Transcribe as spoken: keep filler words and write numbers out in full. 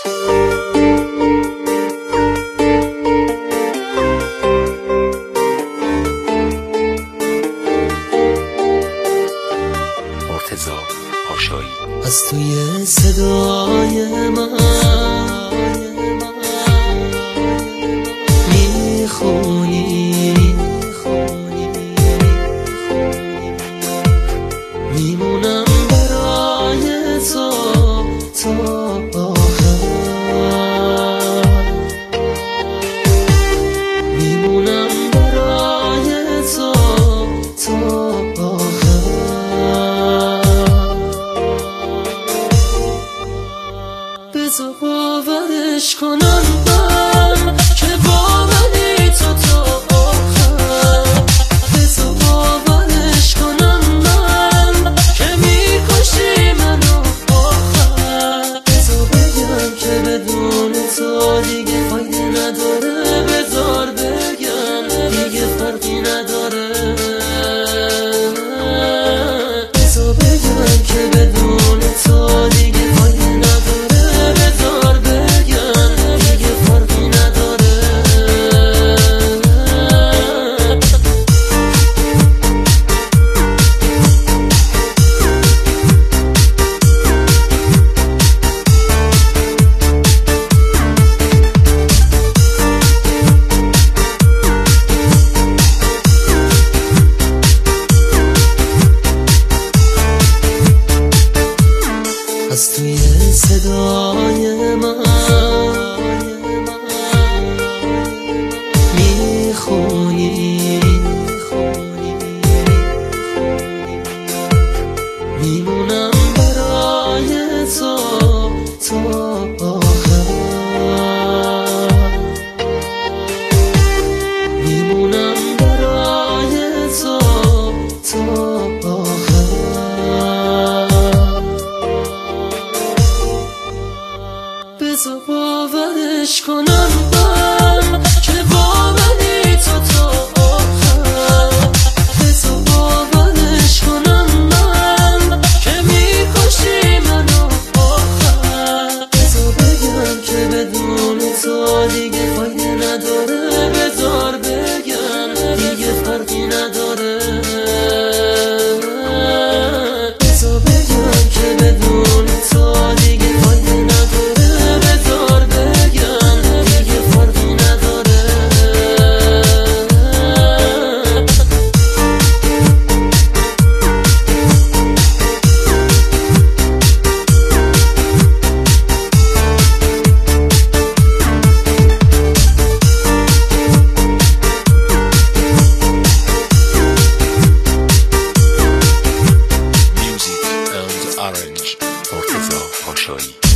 مرتضی پاشایی. از توی صدای من میخونی، میمونم برای تو تا آخر، میمونم برای تو تا آخر. بذار باورش کنم من که با منی تو تا آخر، بذار باورش کنم من که میکشی منو آخر، بذار بگم که بدون تو دیگه فایده نداره، بذار بگم دیگه فرقی نداره، بذار بگم که بدون تو دیگه فایده نداره، بذار بگم دیگه فرقی نداره. از توی صدای من میخونی، میمونم برای تو تا آخر، میمونم برای تو تا آخر. بذار باورش کنم من که با منی تو تا آخر، بذار باورش کنم من که میکشی منو آخر، بذار بگم که بدون تو دیگه فایده نداره، بذار بگم دیگه فرقی نداره، بذار بگم که بدون تو دیگه فایده نداره، بذار بگم دیگه فرقی نداره. Music and Arrange مرتضی پاشایی.